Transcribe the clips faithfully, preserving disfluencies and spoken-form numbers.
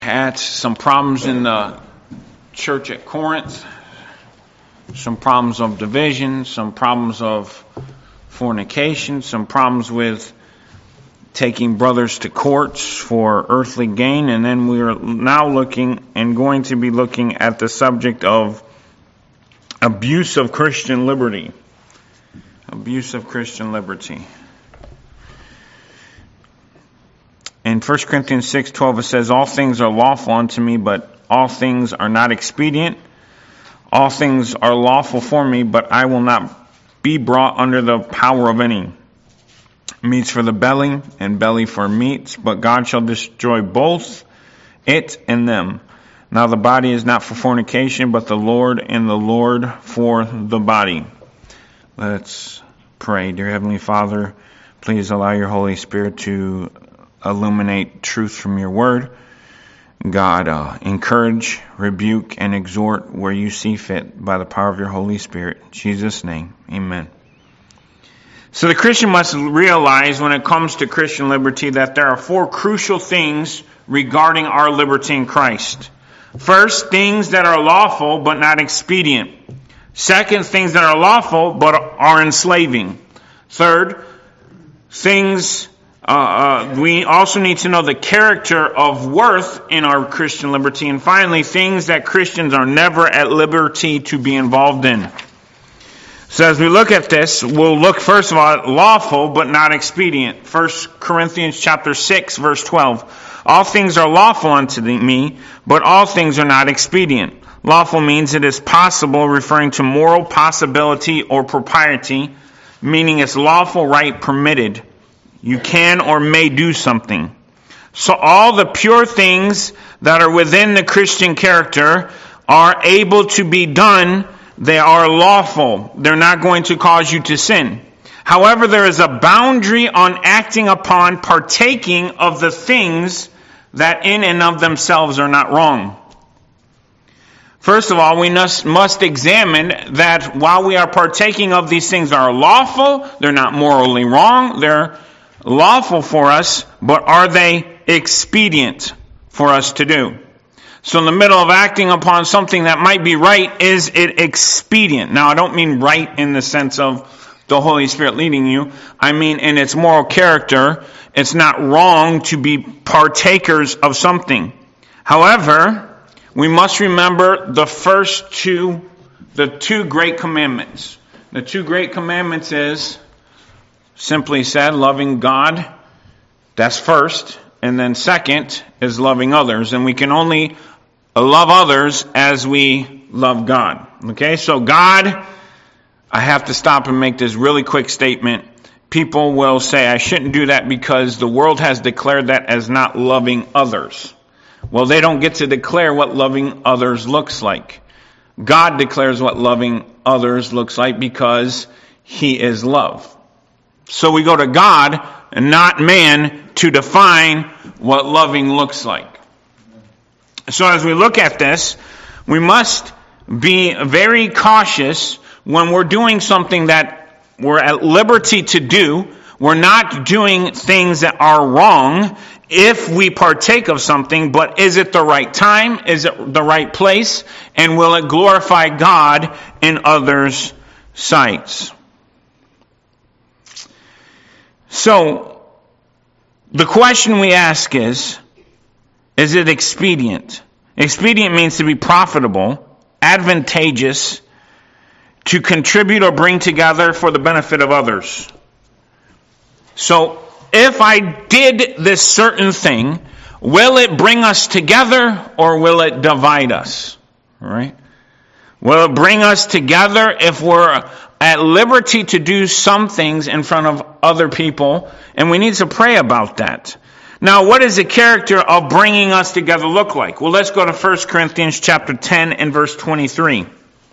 Had some problems in the church at Corinth, some problems of division, some problems of fornication, some problems with taking brothers to courts for earthly gain, and then we are now looking and going to be looking at the subject of abuse of Christian liberty. Abuse of Christian liberty. In First Corinthians six twelve it says, "All things are lawful unto me, but all things are not expedient. All things are lawful for me, but I will not be brought under the power of any. Meats for the belly, and belly for meats, but God shall destroy both it and them. Now the body is not for fornication, but the Lord, and the Lord for the body." Let's pray. Dear Heavenly Father, please allow your Holy Spirit to illuminate truth from your word. God, uh, encourage, rebuke, and exhort where you see fit by the power of your Holy Spirit. In Jesus' name, amen. So the Christian must realize when it comes to Christian liberty that there are four crucial things regarding our liberty in Christ. First, things that are lawful but not expedient. Second, things that are lawful but are enslaving. Third, things Uh, uh, we also need to know the character of worth in our Christian liberty. And finally, things that Christians are never at liberty to be involved in. So as we look at this, we'll look first of all at lawful but not expedient. First Corinthians chapter six verse twelve. "All things are lawful unto me, but all things are not expedient." Lawful means it is possible, referring to moral possibility or propriety, meaning it's lawful, right, permitted. You can or may do something. So all the pure things that are within the Christian character are able to be done. They are lawful. They're not going to cause you to sin. However, there is a boundary on acting upon, partaking of the things that in and of themselves are not wrong. First of all, we must, must examine that while we are partaking of these things that are lawful, they're not morally wrong, they're lawful for us, but are they expedient for us to do? So in the middle of acting upon something that might be right, is it expedient? Now I don't mean right in the sense of the Holy Spirit leading you. I mean in its moral character, it's not wrong to be partakers of something. However, we must remember the first two, the two great commandments. The two great commandments is, simply said, loving God, that's first. And then second is loving others. And we can only love others as we love God. Okay, so God, I have to stop and make this really quick statement. People will say, I shouldn't do that because the world has declared that as not loving others. Well, they don't get to declare what loving others looks like. God declares what loving others looks like because He is love. So we go to God and not man to define what loving looks like. So as we look at this, we must be very cautious when we're doing something that we're at liberty to do. We're not doing things that are wrong if we partake of something, but is it the right time? Is it the right place? And will it glorify God in others' sights? So, the question we ask is, is it expedient? Expedient means to be profitable, advantageous, to contribute or bring together for the benefit of others. So, if I did this certain thing, will it bring us together or will it divide us? All right? Will it bring us together if we're at liberty to do some things in front of other people? And we need to pray about that. Now, what does the character of bringing us together look like? Well, let's go to First Corinthians chapter ten and verse twenty-three.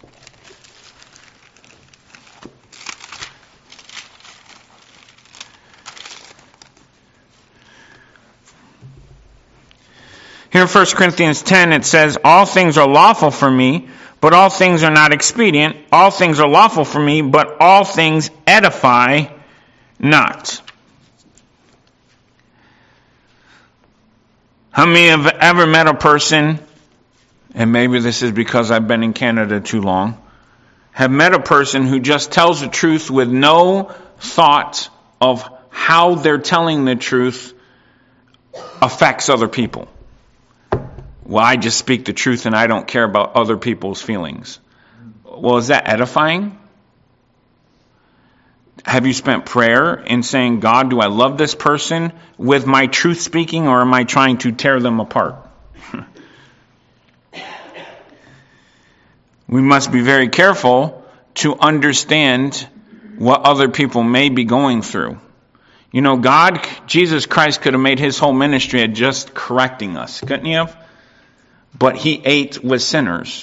Here in First Corinthians ten it says, "All things are lawful for me, but all things are not expedient. All things are lawful for me, but all things edify not." How many have ever met a person, and maybe this is because I've been in Canada too long, have met a person who just tells the truth with no thought of how they're telling the truth affects other people? Well, I just speak the truth and I don't care about other people's feelings. Well, is that edifying? Have you spent prayer in saying, God, do I love this person with my truth speaking, or am I trying to tear them apart? We must be very careful to understand what other people may be going through. You know, God, Jesus Christ could have made his whole ministry at just correcting us, couldn't he have? But he ate with sinners.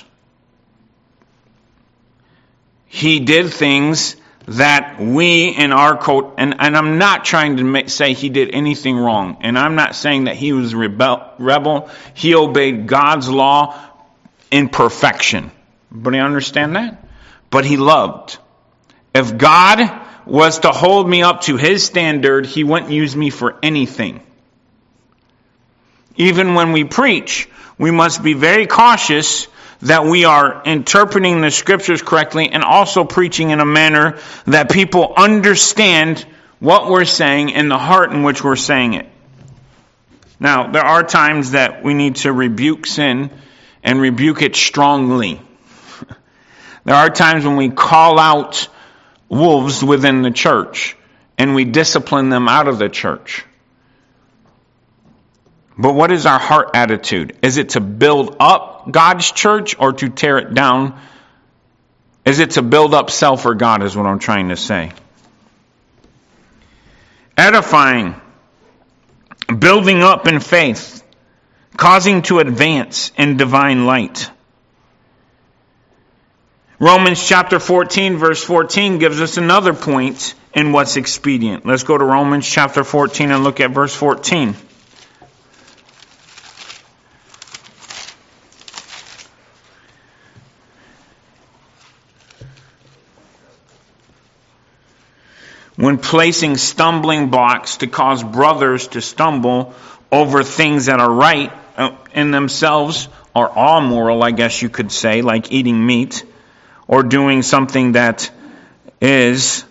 He did things that we in our code, and, and I'm not trying to make, say he did anything wrong, and I'm not saying that he was rebel, rebel. He obeyed God's law in perfection. Everybody understand that? But he loved. If God was to hold me up to his standard, he wouldn't use me for anything. Even when we preach, we must be very cautious that we are interpreting the scriptures correctly and also preaching in a manner that people understand what we're saying and the heart in which we're saying it. Now, there are times that we need to rebuke sin and rebuke it strongly. There are times when we call out wolves within the church and we discipline them out of the church. But what is our heart attitude? Is it to build up God's church or to tear it down? Is it to build up self or God, is what I'm trying to say. Edifying, building up in faith, causing to advance in divine light. Romans chapter fourteen, verse fourteen gives us another point in what's expedient. Let's go to Romans chapter fourteen and look at verse fourteen. When placing stumbling blocks to cause brothers to stumble over things that are right in themselves, or amoral, I guess you could say, like eating meat, or doing something that is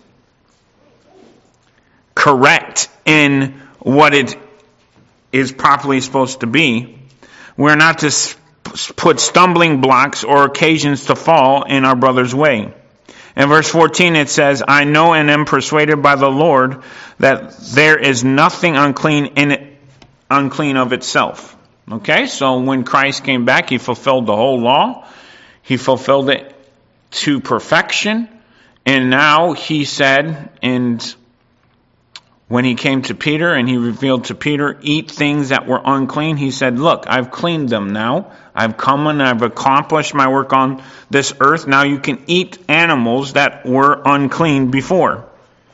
correct in what it is properly supposed to be, we're not to put stumbling blocks or occasions to fall in our brother's way. In verse fourteen it says, I know and am persuaded by the Lord that there is nothing unclean in it, unclean of itself. Okay, so when Christ came back, he fulfilled the whole law. He fulfilled it to perfection. And now he said, and when he came to Peter and he revealed to Peter, eat things that were unclean, he said, look, I've cleaned them now. I've come and I've accomplished my work on this earth. Now you can eat animals that were unclean before.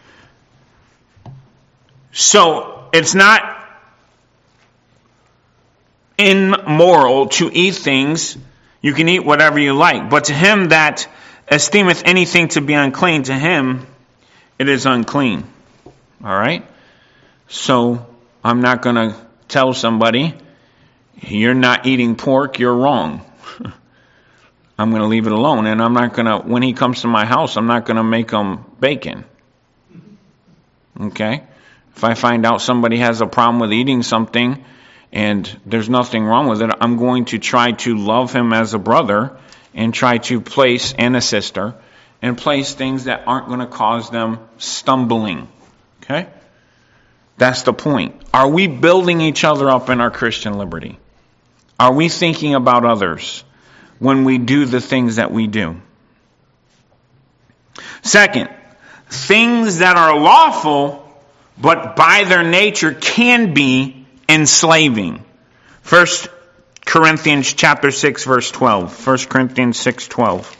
So it's not immoral to eat things. You can eat whatever you like. But to him that esteemeth anything to be unclean, to him it is unclean. All right? So I'm not going to tell somebody, you're not eating pork, you're wrong. I'm going to leave it alone. And I'm not going to, when he comes to my house, I'm not going to make him bacon. Okay? If I find out somebody has a problem with eating something and there's nothing wrong with it, I'm going to try to love him as a brother and try to place, and a sister, and place things that aren't going to cause them stumbling. Okay? That's the point. Are we building each other up in our Christian liberty? Are we thinking about others when we do the things that we do? Second, things that are lawful, but by their nature can be enslaving. First Corinthians chapter six, verse twelve. First Corinthians six, twelve.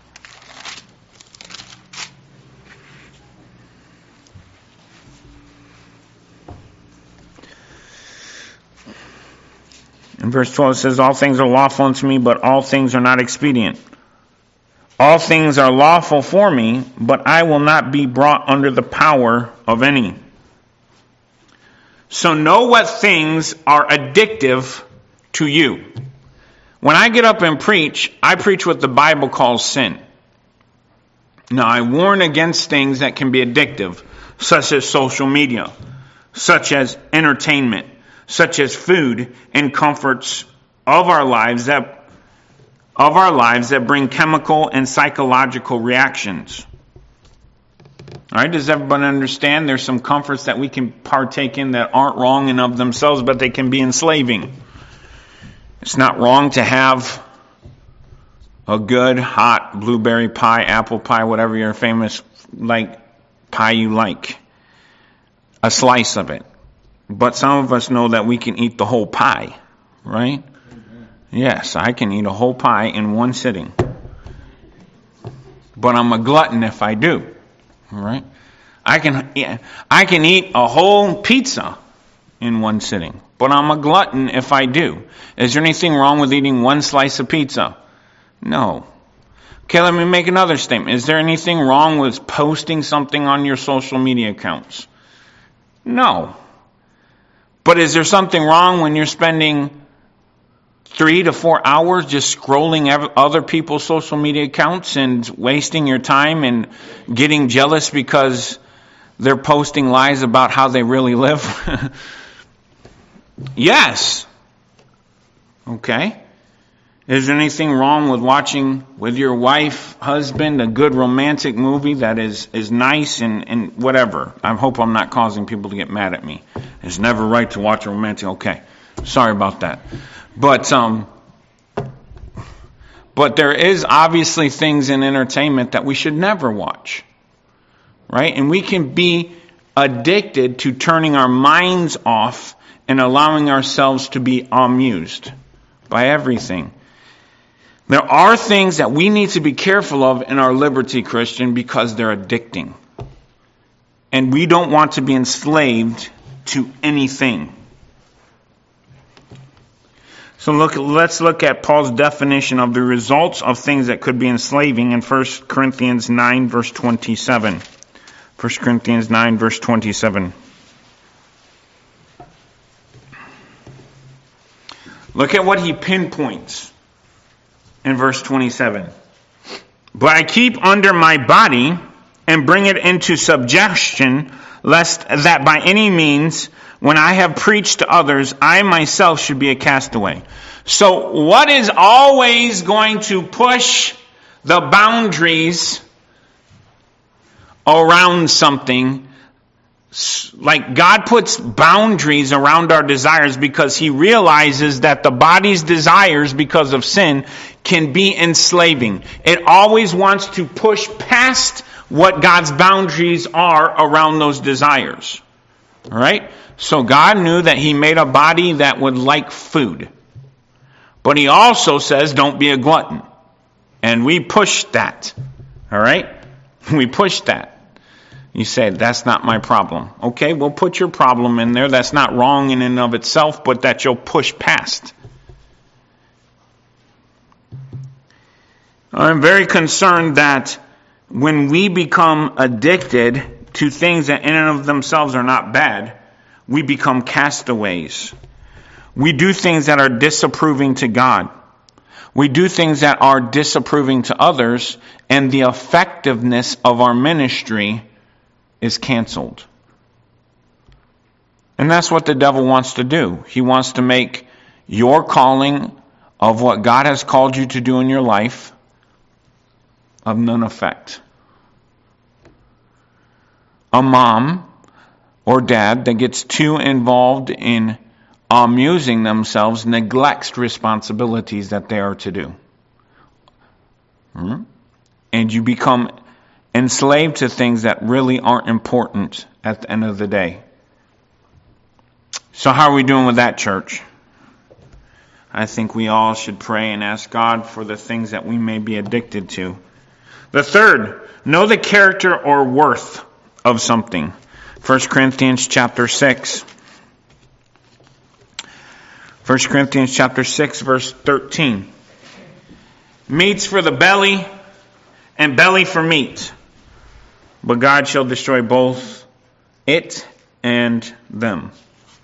In verse twelve it says, all things are lawful unto me, but all things are not expedient. All things are lawful for me, but I will not be brought under the power of any. So know what things are addictive to you. When I get up and preach, I preach what the Bible calls sin. Now, I warn against things that can be addictive, such as social media, such as entertainment, such as food and comforts of our lives that of our lives that bring chemical and psychological reactions. All right, does everybody understand? There's some comforts that we can partake in that aren't wrong in of themselves, but they can be enslaving. It's not wrong to have a good hot blueberry pie, apple pie, whatever your famous like pie you like. A slice of it. But some of us know that we can eat the whole pie, right? Mm-hmm. Yes, I can eat a whole pie in one sitting. But I'm a glutton if I do. All right? I can I can eat a whole pizza in one sitting. But I'm a glutton if I do. Is there anything wrong with eating one slice of pizza? No. Okay, let me make another statement. Is there anything wrong with posting something on your social media accounts? No. But is there something wrong when you're spending three to four hours just scrolling other people's social media accounts and wasting your time and getting jealous because they're posting lies about how they really live? Yes. Okay. Is there anything wrong with watching with your wife, husband, a good romantic movie that is, is nice and, and whatever? I hope I'm not causing people to get mad at me. It's never right to watch a romantic. Okay. Sorry about that. But, um, but there is obviously things in entertainment that we should never watch. Right? And we can be addicted to turning our minds off and allowing ourselves to be amused by everything. There are things that we need to be careful of in our liberty, Christian, because they're addicting. And we don't want to be enslaved to anything. So look, let's look at Paul's definition of the results of things that could be enslaving in First Corinthians nine, verse twenty-seven. First Corinthians nine, verse twenty-seven. Look at what he pinpoints in verse twenty-seven. But I keep under my body and bring it into subjection, lest that by any means, when I have preached to others, I myself should be a castaway. So what is always going to push the boundaries around something? Like God puts boundaries around our desires because He realizes that the body's desires because of sin can be enslaving. It always wants to push past what God's boundaries are around those desires. All right? So God knew that He made a body that would like food. But He also says, don't be a glutton. And we push that. All right? We push that. You say, that's not my problem. Okay, we'll put your problem in there. That's not wrong in and of itself, but that you'll push past. I'm very concerned that when we become addicted to things that in and of themselves are not bad, we become castaways. We do things that are disapproving to God. We do things that are disapproving to others, and the effectiveness of our ministry is canceled. And that's what the devil wants to do. He wants to make your calling of what God has called you to do in your life of none effect. A mom or dad that gets too involved in amusing themselves neglects responsibilities that they are to do. Hmm? And you become enslaved to things that really aren't important at the end of the day. So how are we doing with that, church? I think we all should pray and ask God for the things that we may be addicted to. The third, know the character or worth of something. First Corinthians chapter six. First Corinthians chapter six, verse thirteen. Meat's for the belly, and belly for meat. But God shall destroy both it and them.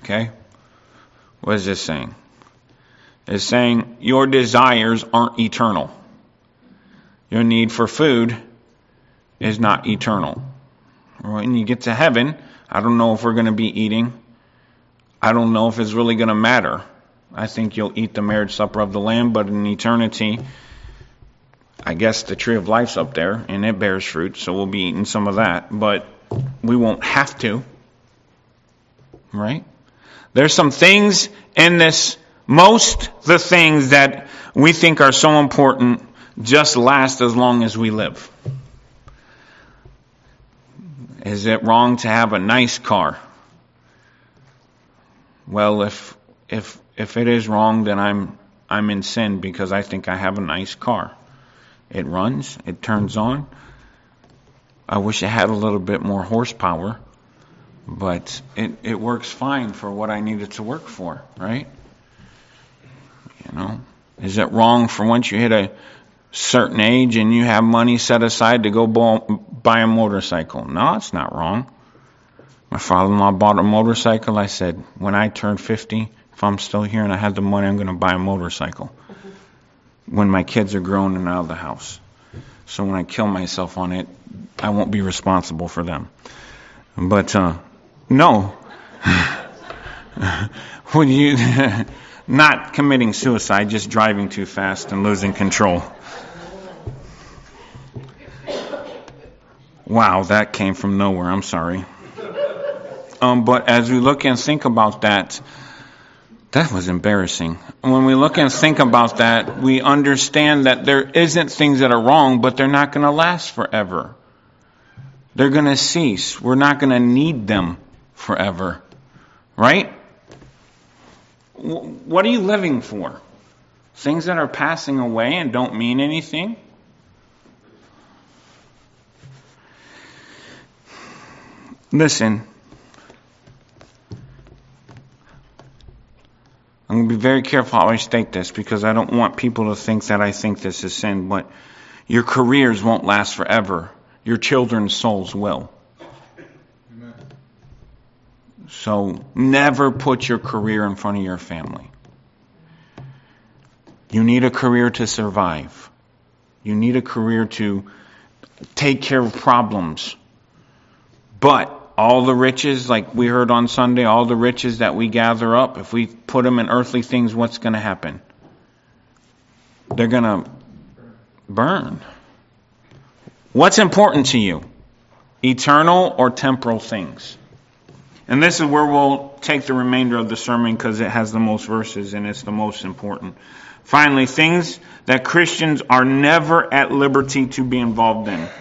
Okay? What is this saying? It's saying your desires aren't eternal. Your need for food is not eternal. When you get to heaven, I don't know if we're going to be eating. I don't know if it's really going to matter. I think you'll eat the marriage supper of the Lamb, but in eternity, I guess the tree of life's up there, and it bears fruit, so we'll be eating some of that, but we won't have to. Right? There's some things in this, most the things that we think are so important just last as long as we live. Is it wrong to have a nice car? Well, if if if it is wrong, then I'm I'm in sin because I think I have a nice car. It runs, it turns on. I wish it had a little bit more horsepower, but it, it works fine for what I need it to work for, right? You know, is it wrong for once you hit a certain age and you have money set aside to go buy a motorcycle? No, it's not wrong. My father-in-law bought a motorcycle. I said, when I turn fifty, if I'm still here and I have the money, I'm going to buy a motorcycle. When my kids are grown and out of the house. So when I kill myself on it, I won't be responsible for them. But, uh, no. When you, not committing suicide, just driving too fast and losing control. Wow, that came from nowhere. I'm sorry. Um, but as we look and think about that, that was embarrassing. When we look and think about that, we understand that there isn't things that are wrong, but they're not going to last forever. They're going to cease. We're not going to need them forever. Right? What are you living for? Things that are passing away and don't mean anything? Listen. I'm going to be very careful how I state this because I don't want people to think that I think this is sin, but your careers won't last forever. Your children's souls will. Amen. So never put your career in front of your family. You need a career to survive. You need a career to take care of problems. But all the riches, like we heard on Sunday, all the riches that we gather up, if we put them in earthly things, what's going to happen? They're going to burn. What's important to you? Eternal or temporal things? And this is where we'll take the remainder of the sermon because it has the most verses and it's the most important. Finally, things that Christians are never at liberty to be involved in.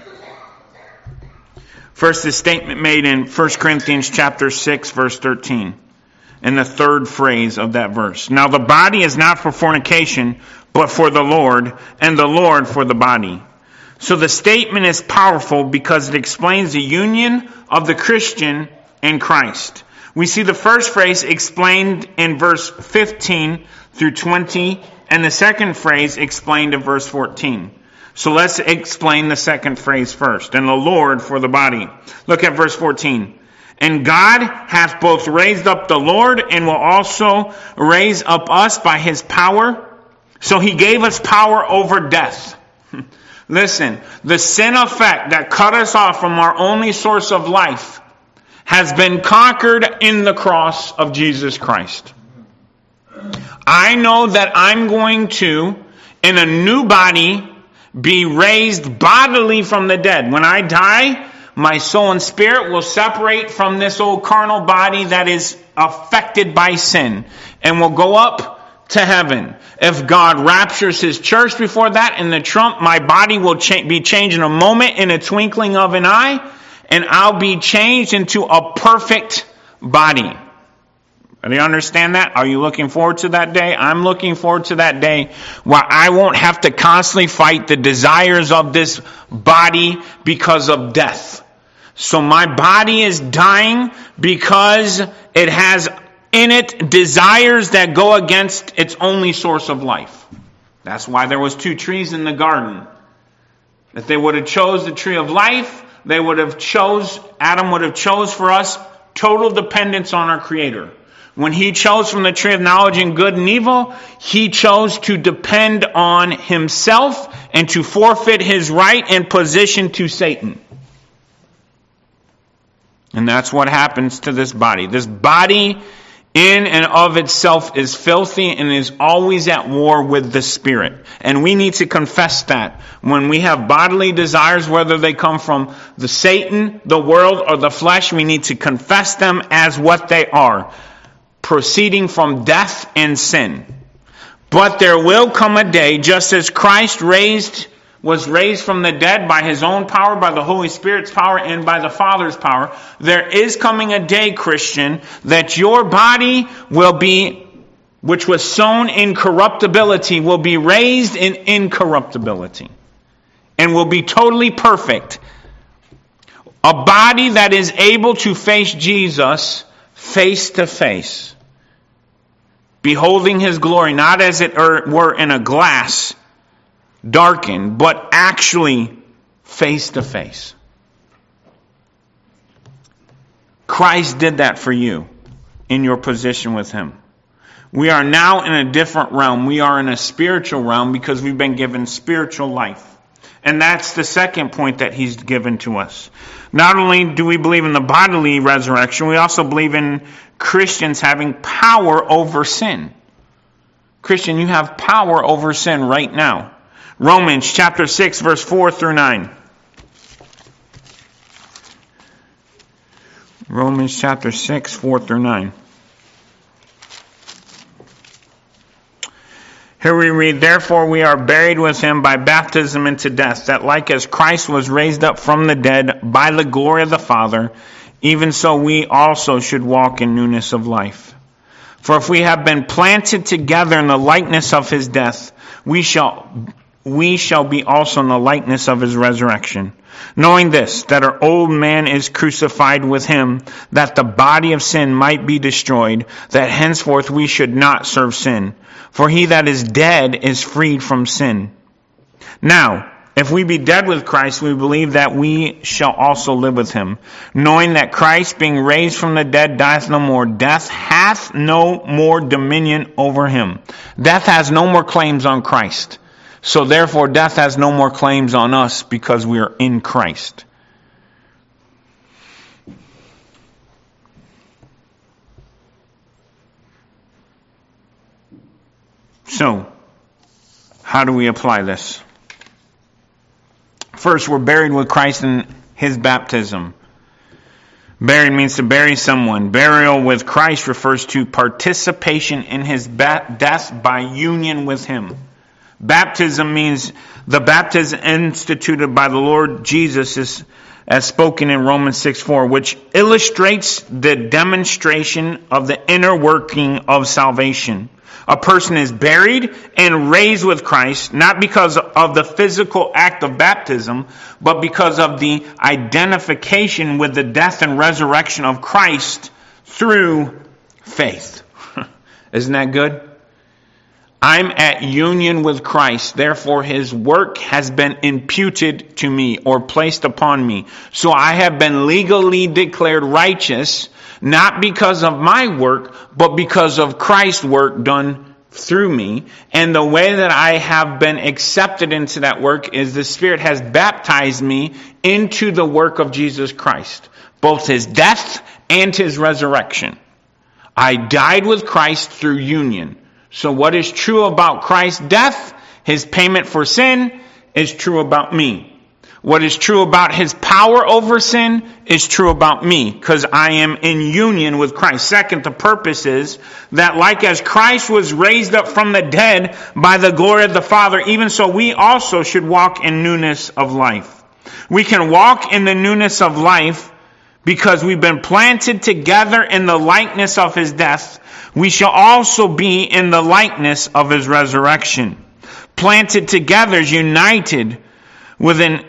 First, the statement made in First Corinthians chapter six, verse thirteen. In the third phrase of that verse. Now the body is not for fornication, but for the Lord, and the Lord for the body. So the statement is powerful because it explains the union of the Christian in Christ. We see the first phrase explained in verse fifteen through twenty, and the second phrase explained in verse fourteen. So let's explain the second phrase first. And the Lord for the body. Look at verse fourteen. And God hath both raised up the Lord and will also raise up us by his power. So he gave us power over death. Listen, the sin effect that cut us off from our only source of life has been conquered in the cross of Jesus Christ. I know that I'm going to, in a new body, be raised bodily from the dead. When I die, my soul and spirit will separate from this old carnal body that is affected by sin and will go up to heaven. If God raptures his church before that in the trump, my body will cha- be changed in a moment, in a twinkling of an eye, and I'll be changed into a perfect body. Do you understand that? Are you looking forward to that day? I'm looking forward to that day where I won't have to constantly fight the desires of this body because of death. So my body is dying because it has in it desires that go against its only source of life. That's why there was two trees in the garden. If they would have chose the tree of life, they would have chose, Adam would have chose for us total dependence on our Creator. When he chose from the tree of knowledge and good and evil, he chose to depend on himself and to forfeit his right and position to Satan. And that's what happens to this body. This body in and of itself is filthy and is always at war with the Spirit. And we need to confess that. When we have bodily desires, whether they come from the Satan, the world, or the flesh, we need to confess them as what they are, proceeding from death and sin. But there will come a day, just as Christ raised was raised from the dead by his own power, by the Holy Spirit's power, and by the Father's power. There is coming a day, Christian, that your body will be, which was sown in corruptibility, will be raised in incorruptibility. And will be totally perfect. A body that is able to face Jesus face to face. Beholding his glory, not as it were in a glass, darkened, but actually face to face. Christ did that for you in your position with him. We are now in a different realm. We are in a spiritual realm because we've been given spiritual life. And that's the second point that he's given to us. Not only do we believe in the bodily resurrection, we also believe in Christians having power over sin. Christian, you have power over sin right now. Romans chapter six, verse four through nine. Romans chapter six, four through nine. Here we read, therefore we are buried with him by baptism into death, that like as Christ was raised up from the dead by the glory of the Father, even so we also should walk in newness of life. For if we have been planted together in the likeness of his death, we shall we shall be also in the likeness of his resurrection. Knowing this, that our old man is crucified with him, that the body of sin might be destroyed, that henceforth we should not serve sin. For he that is dead is freed from sin. Now, if we be dead with Christ, we believe that we shall also live with him. Knowing that Christ, being raised from the dead, dieth no more. Death hath no more dominion over him. Death has no more claims on Christ. So therefore, death has no more claims on us because we are in Christ. So, how do we apply this? First, we're buried with Christ in his baptism. Buried means to bury someone. Burial with Christ refers to participation in his death by union with him. Baptism means the baptism instituted by the Lord Jesus is as spoken in Romans six four, which illustrates the demonstration of the inner working of salvation. A person is buried and raised with Christ, not because of the physical act of baptism, but because of the identification with the death and resurrection of Christ through faith. Isn't that good? I'm at union with Christ, therefore his work has been imputed to me or placed upon me. So I have been legally declared righteous, not because of my work, but because of Christ's work done through me. And the way that I have been accepted into that work is the Spirit has baptized me into the work of Jesus Christ, both his death and his resurrection. I died with Christ through union. So what is true about Christ's death, his payment for sin, is true about me. What is true about his power over sin is true about me, because I am in union with Christ. Second, the purpose is that like as Christ was raised up from the dead by the glory of the Father, even so we also should walk in newness of life. We can walk in the newness of life because we've been planted together in the likeness of his death. We shall also be in the likeness of his resurrection. Planted together, united with an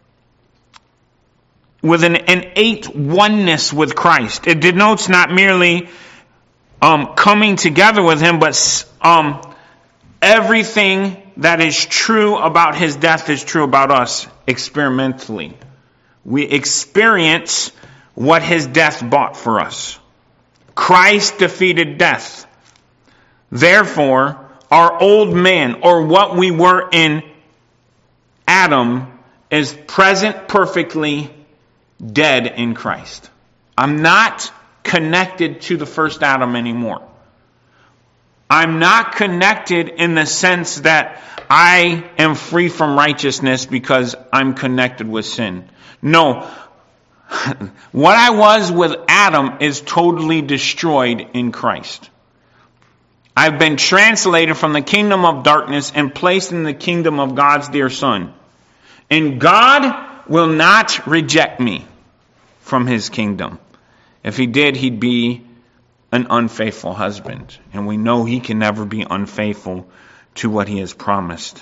with an innate oneness with Christ. It denotes not merely um, coming together with him, but um, everything that is true about his death is true about us experimentally. We experience what his death bought for us. Christ defeated death. Therefore, our old man, or what we were in Adam, is present perfectly dead in Christ. I'm not connected to the first Adam anymore. I'm not connected in the sense that I am free from righteousness because I'm connected with sin. No. What I was with Adam is totally destroyed in Christ. I've been translated from the kingdom of darkness and placed in the kingdom of God's dear Son. And God will not reject me from his kingdom. If he did, he'd be an unfaithful husband. And we know he can never be unfaithful to what he has promised.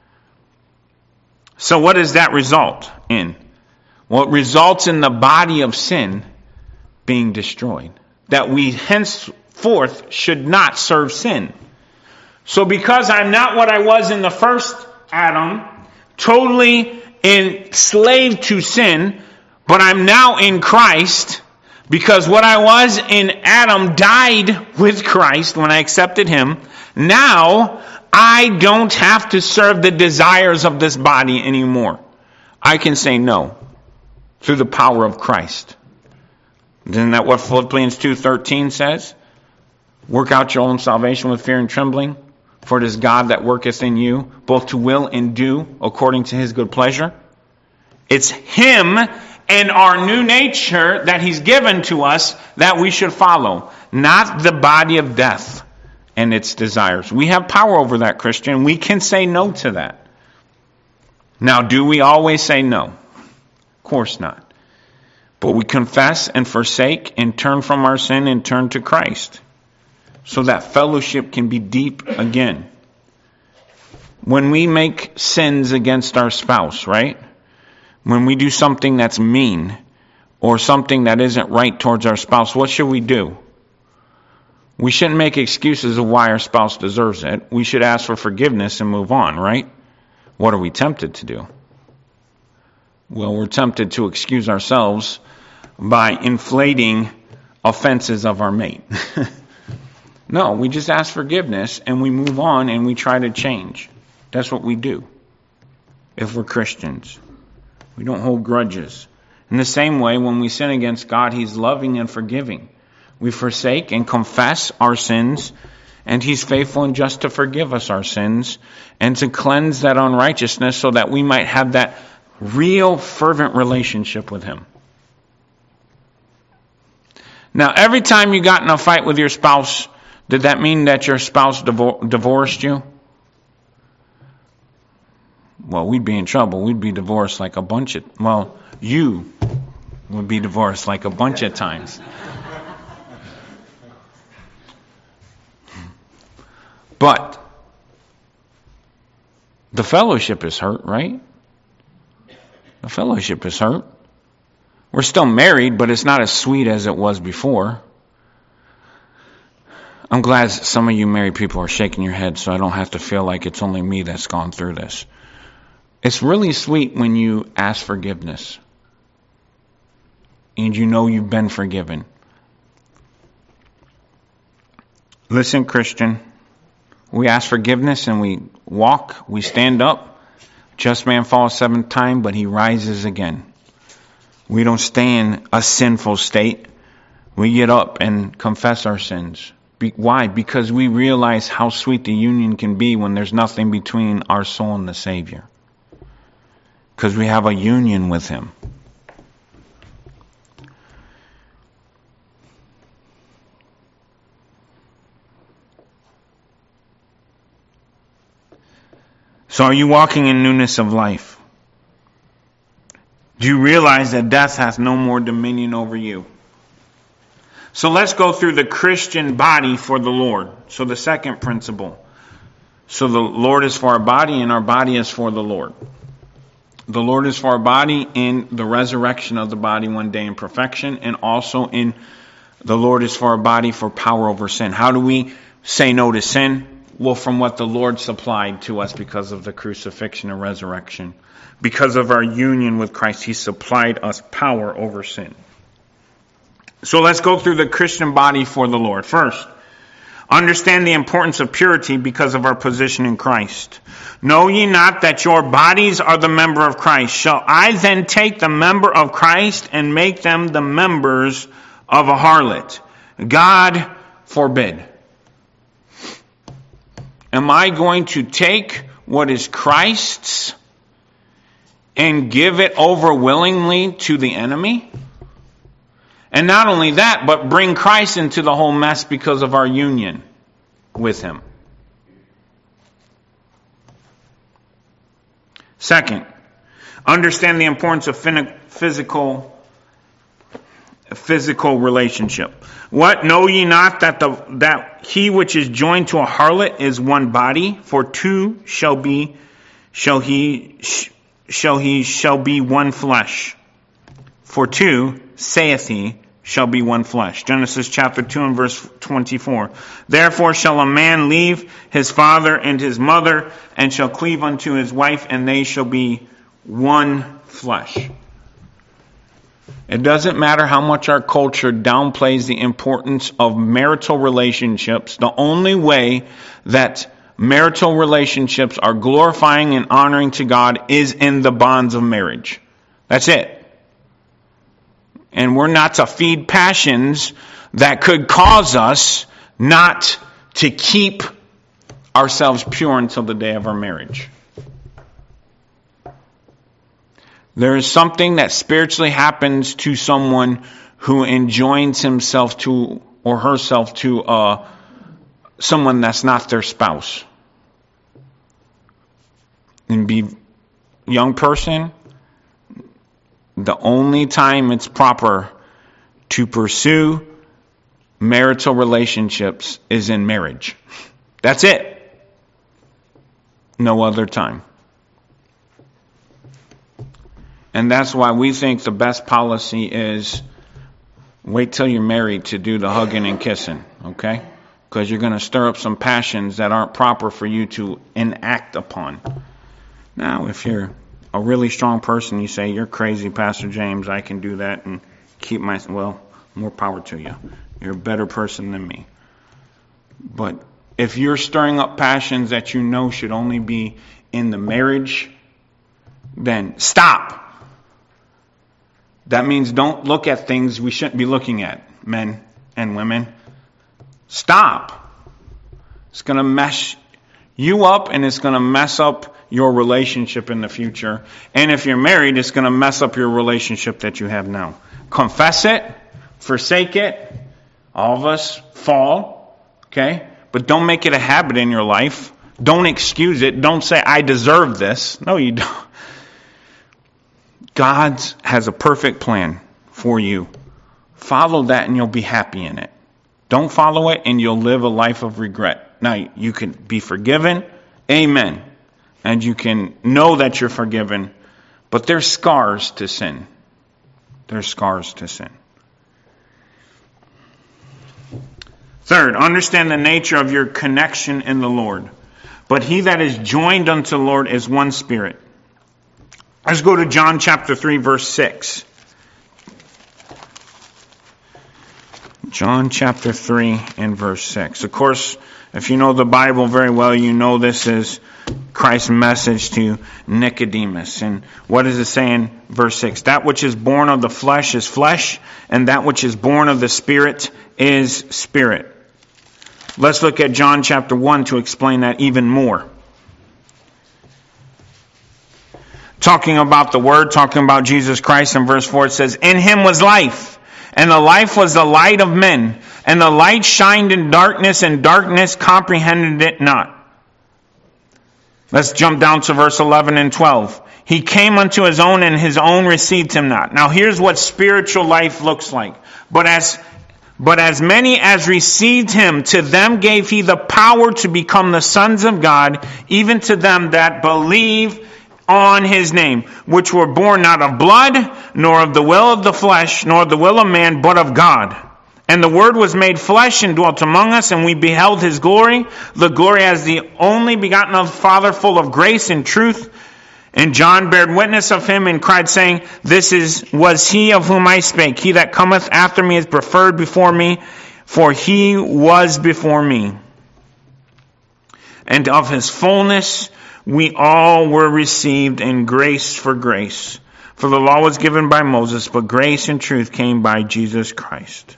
So what does that result in? Well, it results in the body of sin being destroyed. That we henceforth should not serve sin. So because I'm not what I was in the first Adam, totally enslaved to sin, but I'm now in Christ, because what I was in Adam died with Christ when I accepted him. Now, I don't have to serve the desires of this body anymore. I can say no through the power of Christ. Isn't that what Philippians two thirteen says? Work out your own salvation with fear and trembling, for it is God that worketh in you, both to will and do according to his good pleasure. It's him and our new nature that he's given to us that we should follow, not the body of death and its desires. We have power over that, Christian. We can say no to that. Now, do we always say no? Of course not. But we confess and forsake and turn from our sin and turn to Christ, so that fellowship can be deep again. When we make sins against our spouse, right? When we do something that's mean or something that isn't right towards our spouse, what should we do? We shouldn't make excuses of why our spouse deserves it. We should ask for forgiveness and move on, right? What are we tempted to do? Well, we're tempted to excuse ourselves by inflating offenses of our mate. No, we just ask forgiveness and we move on and we try to change. That's what we do if we're Christians. We don't hold grudges. In the same way, when we sin against God, he's loving and forgiving. We forsake and confess our sins, and he's faithful and just to forgive us our sins and to cleanse that unrighteousness so that we might have that real fervent relationship with him. Now, every time you got in a fight with your spouse, did that mean that your spouse divor- divorced you? Well, we'd be in trouble. We'd be divorced like a bunch of, well, you would be divorced like a bunch of times. But the fellowship is hurt, right? The fellowship is hurt. We're still married, but it's not as sweet as it was before. I'm glad some of you married people are shaking your head so I don't have to feel like it's only me that's gone through this. It's really sweet when you ask forgiveness and you know you've been forgiven. Listen, Christian, we ask forgiveness and we walk, we stand up. Just man falls seven times, but he rises again. We don't stay in a sinful state. We get up and confess our sins. Be- why? Because we realize how sweet the union can be when there's nothing between our soul and the Savior. Because we have a union with him. So are you walking in newness of life? Do you realize that death hath no more dominion over you? So let's go through the Christian body for the Lord. So the second principle. So the Lord is for our body and our body is for the Lord. The Lord is for our body in the resurrection of the body one day in perfection, and also in the Lord is for our body for power over sin. How do we say no to sin? Well, from what the Lord supplied to us because of the crucifixion and resurrection. Because of our union with Christ, he supplied us power over sin. So let's go through the Christian body for the Lord. First, understand the importance of purity because of our position in Christ. Know ye not that your bodies are the member of Christ? Shall I then take the member of Christ and make them the members of a harlot? God forbid. Am I going to take what is Christ's and give it over willingly to the enemy? And not only that, but bring Christ into the whole mess because of our union with him. Second, understand the importance of physical physical relationship. What, know ye not that the that he which is joined to a harlot is one body? For two shall be shall he shall he shall be one flesh. For two, saith he, shall be one flesh. Genesis chapter two and verse twenty-four. Therefore shall a man leave his father and his mother, and shall cleave unto his wife, and they shall be one flesh. It doesn't matter how much our culture downplays the importance of marital relationships. The only way that marital relationships are glorifying and honoring to God is in the bonds of marriage. That's it. And we're not to feed passions that could cause us not to keep ourselves pure until the day of our marriage. There is something that spiritually happens to someone who enjoins himself to or herself to uh, someone that's not their spouse. And be young person, the only time it's proper to pursue marital relationships is in marriage. That's it. No other time. And that's why we think the best policy is wait till you're married to do the hugging and kissing, okay? Because you're going to stir up some passions that aren't proper for you to enact upon. Now, if you're a really strong person, you say, you're crazy, Pastor James, I can do that and keep my, well, more power to you. You're a better person than me. But if you're stirring up passions that you know should only be in the marriage, then stop. That means don't look at things we shouldn't be looking at, men and women. Stop. It's going to mess you up, and it's going to mess up your relationship in the future. And if you're married, it's going to mess up your relationship that you have now. Confess it. Forsake it. All of us fall. Okay? But don't make it a habit in your life. Don't excuse it. Don't say, I deserve this. No, you don't. God has a perfect plan for you. Follow that and you'll be happy in it. Don't follow it and you'll live a life of regret. Now, you can be forgiven. Amen. And you can know that you're forgiven. But there's scars to sin. There's scars to sin. Third, understand the nature of your connection in the Lord. But he that is joined unto the Lord is one spirit. Let's go to John chapter three, verse six. John chapter three and verse six. Of course, if you know the Bible very well, you know this is Christ's message to Nicodemus. And what does it say in verse six? That which is born of the flesh is flesh, and that which is born of the Spirit is spirit. Let's look at John chapter one to explain that even more. Talking about the Word, talking about Jesus Christ, in verse four it says, in him was life, and the life was the light of men, and the light shined in darkness, and darkness comprehended it not. Let's jump down to verse eleven and twelve. He came unto his own, and his own received him not. Now here's what spiritual life looks like. But as But as many as received him, to them gave he the power to become the sons of God, even to them that believe on his name, which were born not of blood, nor of the will of the flesh, nor of the will of man, but of God. And the Word was made flesh and dwelt among us, and we beheld his glory, the glory as the only begotten of the Father, full of grace and truth. And John bare witness of him and cried, saying, This is was he of whom I spake. He that cometh after me is preferred before me, for he was before me. And of his fullness we all were received in grace for grace. For the law was given by Moses, but grace and truth came by Jesus Christ.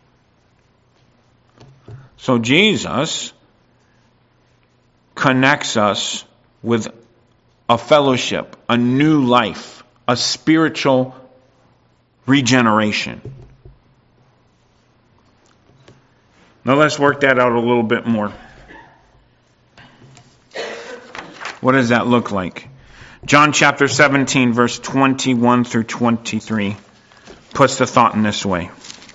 So Jesus connects us with a fellowship, a new life, a spiritual regeneration. Now let's work that out a little bit more. What does that look like? John chapter seventeen, verse twenty-one through twenty-three puts the thought in this way.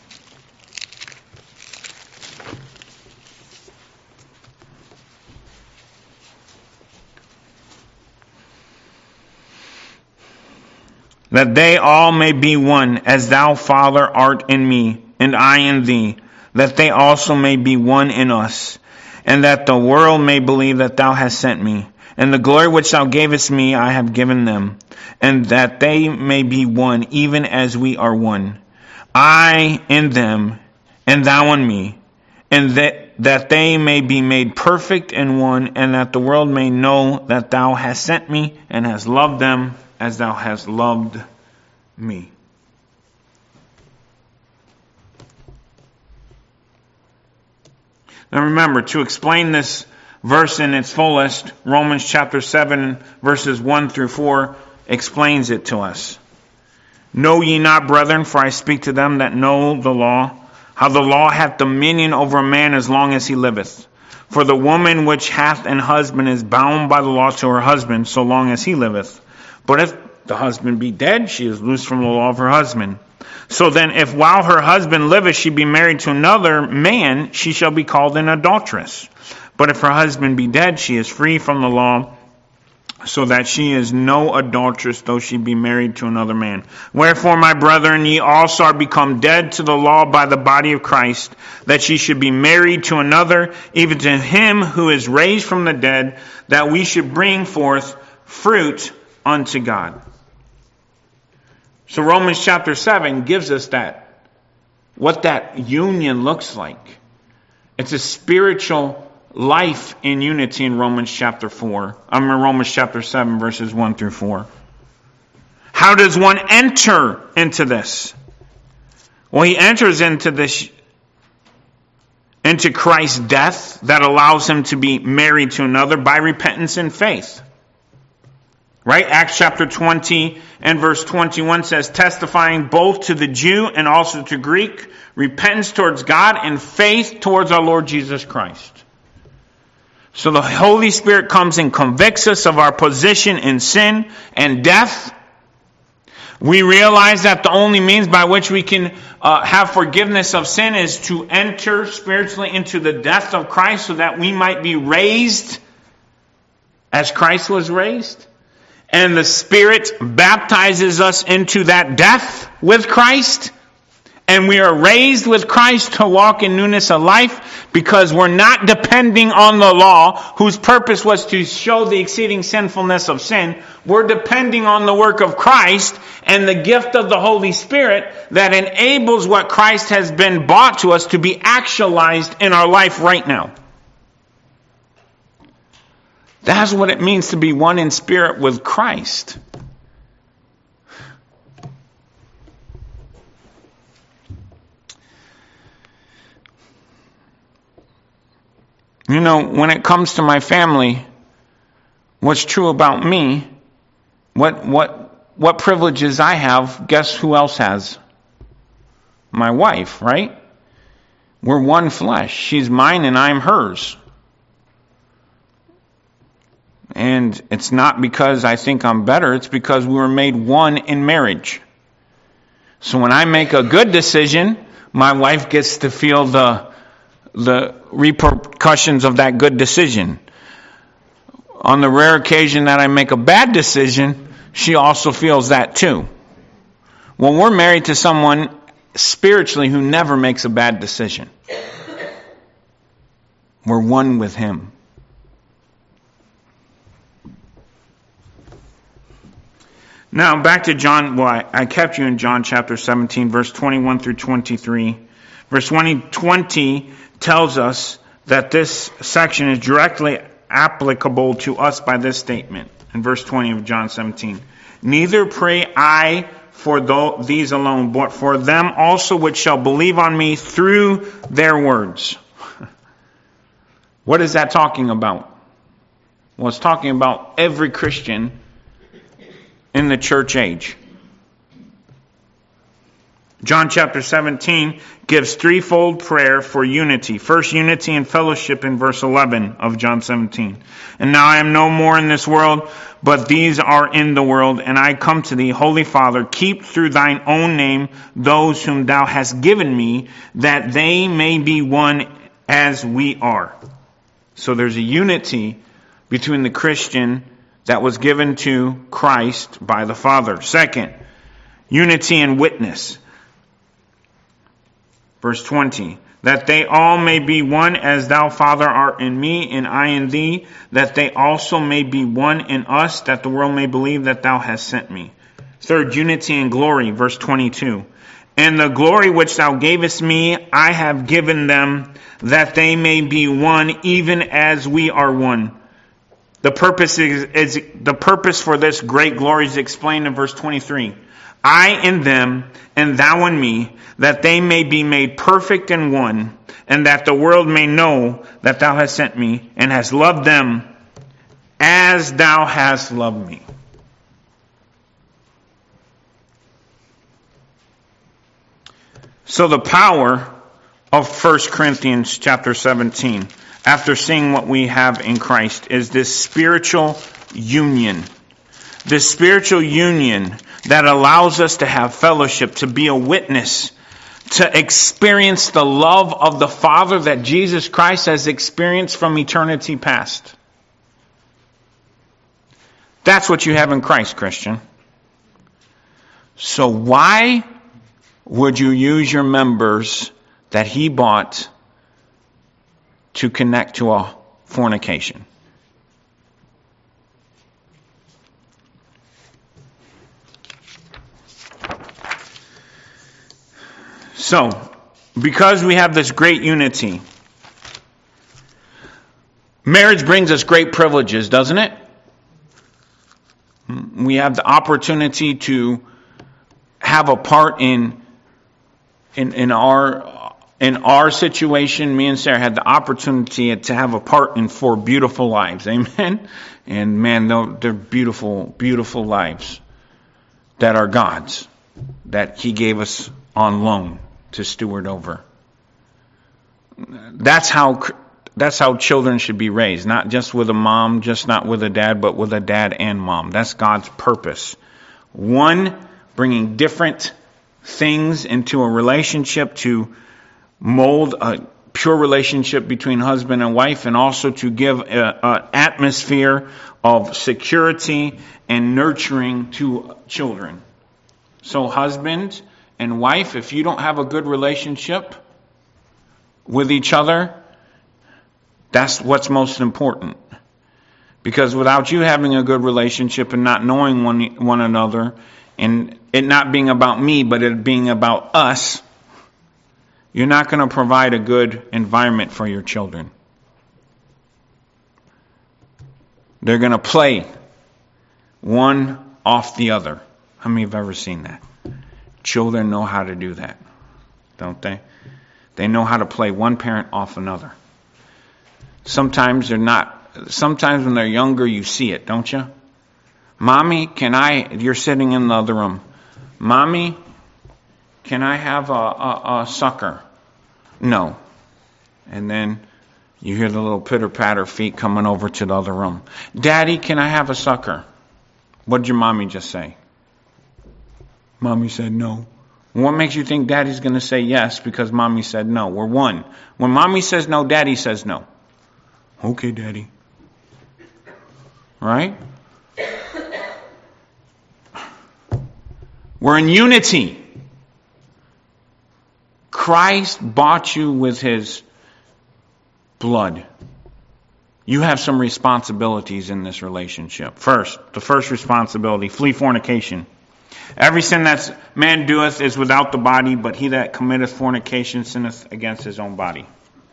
That they all may be one, as thou, Father, art in me, and I in thee, that they also may be one in us, and that the world may believe that thou hast sent me. And the glory which thou gavest me I have given them, and that they may be one, even as we are one. I in them, and thou in me, and that, that they may be made perfect in one, and that the world may know that thou hast sent me, and hast loved them as thou hast loved me. Now remember, to explain this verse in its fullest, Romans chapter seven, verses one through four, explains it to us. Know ye not, brethren, for I speak to them that know the law, how the law hath dominion over a man as long as he liveth. For the woman which hath an husband is bound by the law to her husband, so long as he liveth. But if the husband be dead, she is loosed from the law of her husband. So then, if while her husband liveth she be married to another man, she shall be called an adulteress. But if her husband be dead, she is free from the law, so that she is no adulteress, though she be married to another man. Wherefore, my brethren, ye also are become dead to the law by the body of Christ, that she should be married to another, even to him who is raised from the dead, that we should bring forth fruit unto God. So Romans chapter seven gives us that, what that union looks like. It's a spiritual life in unity in Romans chapter four. I'm in Romans chapter seven, verses one through four. How does one enter into this? Well, he enters into this, into Christ's death that allows him to be married to another by repentance and faith. Right? Acts chapter twenty and verse twenty-one says, testifying both to the Jew and also to Greek, repentance towards God and faith towards our Lord Jesus Christ. So the Holy Spirit comes and convicts us of our position in sin and death. We realize that the only means by which we can uh, have forgiveness of sin is to enter spiritually into the death of Christ, so that we might be raised as Christ was raised. And the Spirit baptizes us into that death with Christ. And we are raised with Christ to walk in newness of life, because we're not depending on the law, whose purpose was to show the exceeding sinfulness of sin. We're depending on the work of Christ and the gift of the Holy Spirit that enables what Christ has been brought to us to be actualized in our life right now. That's what it means to be one in spirit with Christ. You know, when it comes to my family, what's true about me, what what what privileges I have, guess who else has? My wife, right? We're one flesh. She's mine and I'm hers. And it's not because I think I'm better, it's because we were made one in marriage. So when I make a good decision, my wife gets to feel the the repercussions of that good decision. On the rare occasion that I make a bad decision, she also feels that too. Well, we're married to someone spiritually who never makes a bad decision. We're one with him. Now, back to John. Well, I, I kept you in John chapter seventeen, verse twenty-one through twenty-three. Verse twenty, twenty tells us that this section is directly applicable to us by this statement. In verse twenty of John seventeen. Neither pray I for th- these alone, but for them also which shall believe on me through their words. What is that talking about? Well, it's talking about every Christian in the church age. John chapter seventeen gives threefold prayer for unity. First, unity and fellowship in verse eleven of John seventeen. And now I am no more in this world, but these are in the world, and I come to thee, Holy Father, keep through thine own name those whom thou hast given me, that they may be one as we are. So there's a unity between the Christian that was given to Christ by the Father. Second, unity and witness. Verse twenty, that they all may be one as thou, Father, art in me, and I in thee, that they also may be one in us, that the world may believe that thou hast sent me. Third, unity and glory. Verse twenty-two, and the glory which thou gavest me, I have given them, that they may be one, even as we are one. The purpose is, is the purpose for this great glory is explained in verse twenty-three. I in them, and thou in me, that they may be made perfect in one, and that the world may know that thou hast sent me, and hast loved them as thou hast loved me. So the power of First Corinthians chapter seventeen, after seeing what we have in Christ, is this spiritual union. This spiritual union that allows us to have fellowship, to be a witness, to experience the love of the Father that Jesus Christ has experienced from eternity past. That's what you have in Christ, Christian. So why would you use your members that He bought to connect to a fornication? So, because we have this great unity, marriage brings us great privileges, doesn't it? We have the opportunity to have a part in in, in our in our situation. Me and Sarah had the opportunity to have a part in four beautiful lives. Amen? And man, they're beautiful, beautiful lives that are God's, that He gave us on loan to steward over. That's how that's how children should be raised. Not just with a mom, just not with a dad, but with a dad and mom. That's God's purpose. One, bringing different things into a relationship to mold a pure relationship between husband and wife, and also to give an atmosphere of security and nurturing to children. So husband and wife, if you don't have a good relationship with each other, that's what's most important. Because without you having a good relationship and not knowing one, one another, and it not being about me, but it being about us, you're not going to provide a good environment for your children. They're going to play one off the other. How many have ever seen that? Children know how to do that, don't they? They know how to play one parent off another. Sometimes they're not. Sometimes when they're younger, you see it, don't you? Mommy, can I, you're sitting in the other room. Mommy, can I have a, a, a sucker? No. And then you hear the little pitter-patter feet coming over to the other room. Daddy, can I have a sucker? What did your mommy just say? Mommy said no. What makes you think Daddy's going to say yes because Mommy said no? We're one. When Mommy says no, Daddy says no. Okay, Daddy. Right? We're in unity. Christ bought you with His blood. you have some responsibilities in this relationship. First, the first responsibility, flee fornication. Every sin that man doeth is without the body, but he that committeth fornication sinneth against his own body.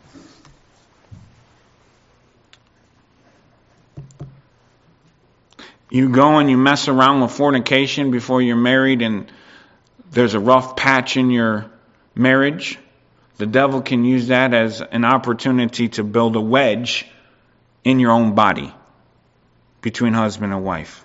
You go and you mess around with fornication before you're married, and there's a rough patch in your marriage. The devil can use that as an opportunity to build a wedge in your own body between husband and wife.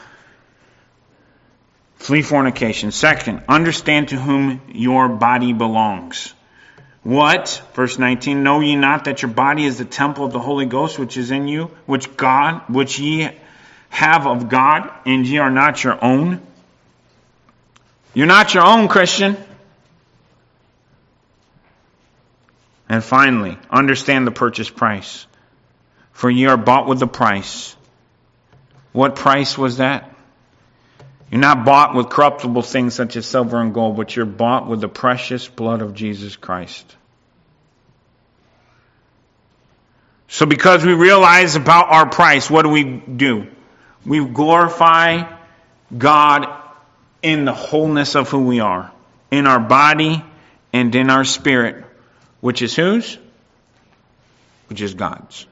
Flee fornication. Second, understand to whom your body belongs. What? Verse nineteen, know ye not that your body is the temple of the Holy Ghost which is in you, which God, which ye have of God, and ye are not your own? You're not your own, Christian. And finally, understand the purchase price. For ye are bought with a price. What price was that? You're not bought with corruptible things such as silver and gold, but you're bought with the precious blood of Jesus Christ. So because we realize about our price, what do we do? We glorify God in the wholeness of who we are, in our body and in our spirit, which is whose? Which is God's.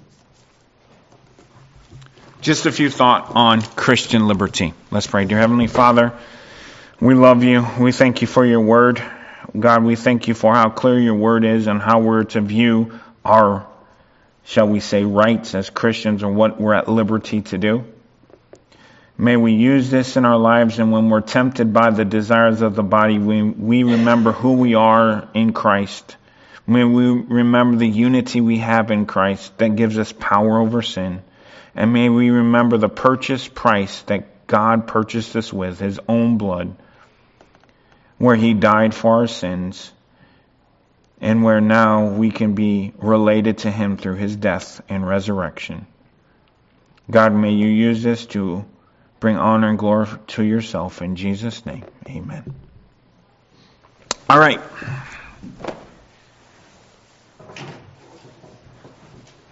Just a few thoughts on Christian liberty. Let's pray. Dear Heavenly Father, we love you. We thank you for your word. God, we thank you for how clear your word is and how we're to view our, shall we say, rights as Christians, or what we're at liberty to do. May we use this in our lives, and when we're tempted by the desires of the body, we, we remember who we are in Christ. May we remember the unity we have in Christ that gives us power over sin. And may we remember the purchase price that God purchased us with, his own blood, where he died for our sins, and where now we can be related to him through his death and resurrection. God, may you use this to bring honor and glory to yourself. In Jesus' name, amen. All right.